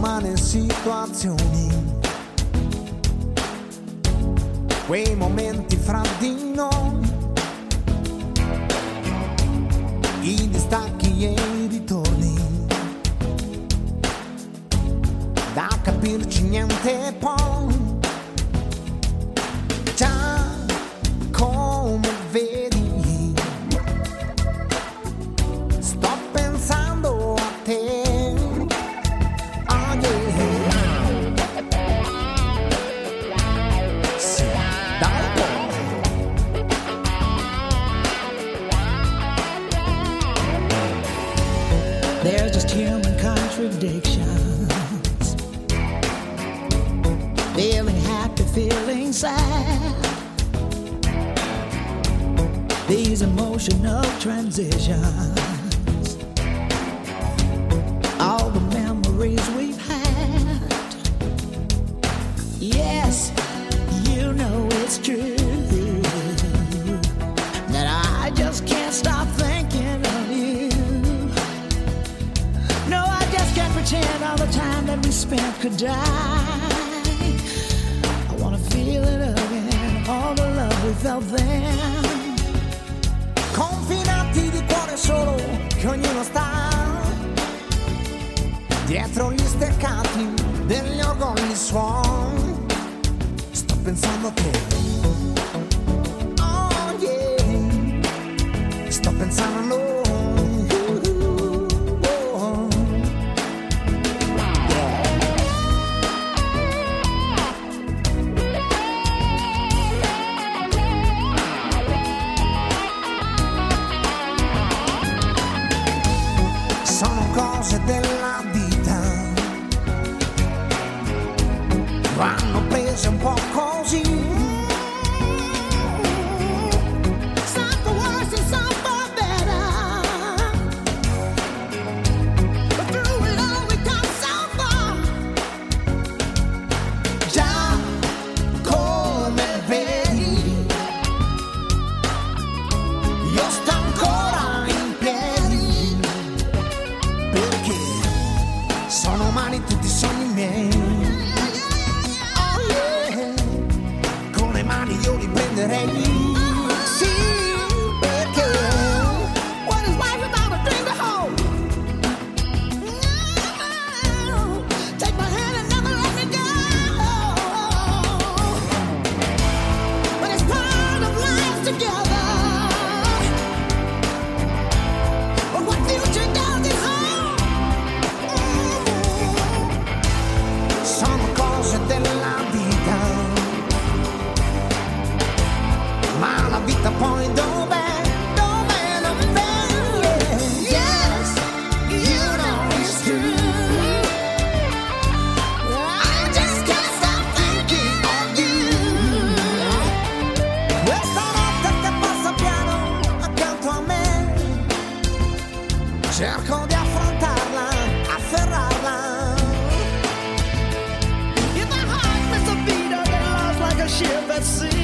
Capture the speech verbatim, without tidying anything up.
umane situazioni, quei momenti fra di noi, i distacchi e i ritorni, da capirci niente poi, già come vedi, sto pensando a te. There's just human contradictions, feeling happy, feeling sad, these emotional transitions, all the memories we've had. Yes, you know it's true that I just can't stop thinking of you. No, I just can't pretend all the time that we spent could die. I wanna feel it again, all the love we felt then. Confinati di cuore solo, che ognuno sta dietro gli steccati degli orgogli suoni. Sto pensando a te, oh yeah, sto pensando a noi. Sono cose della vita, vanno prese un po' così. Some for worse and some for better, but through it all we come so far. Già come vedi, io sto ancora in piedi, perché sono umani tutti i sogni miei. Oh yeah, con le mani io li prenderei. Sì, perché what is life without a thing to hold? No, take my hand and never let me go. But it's part of life together. But what future does it hold? Sono cose della vita, ma la vita poi dov'è? Dov'è? Dov'è? Yeah. Yes, you know it's true. I just can't stop thinking of you. Questa notte che passa piano accanto a me, cerco di affrontarla, afferrarla. If my heart missed a beat, I've been lost like a ship at sea.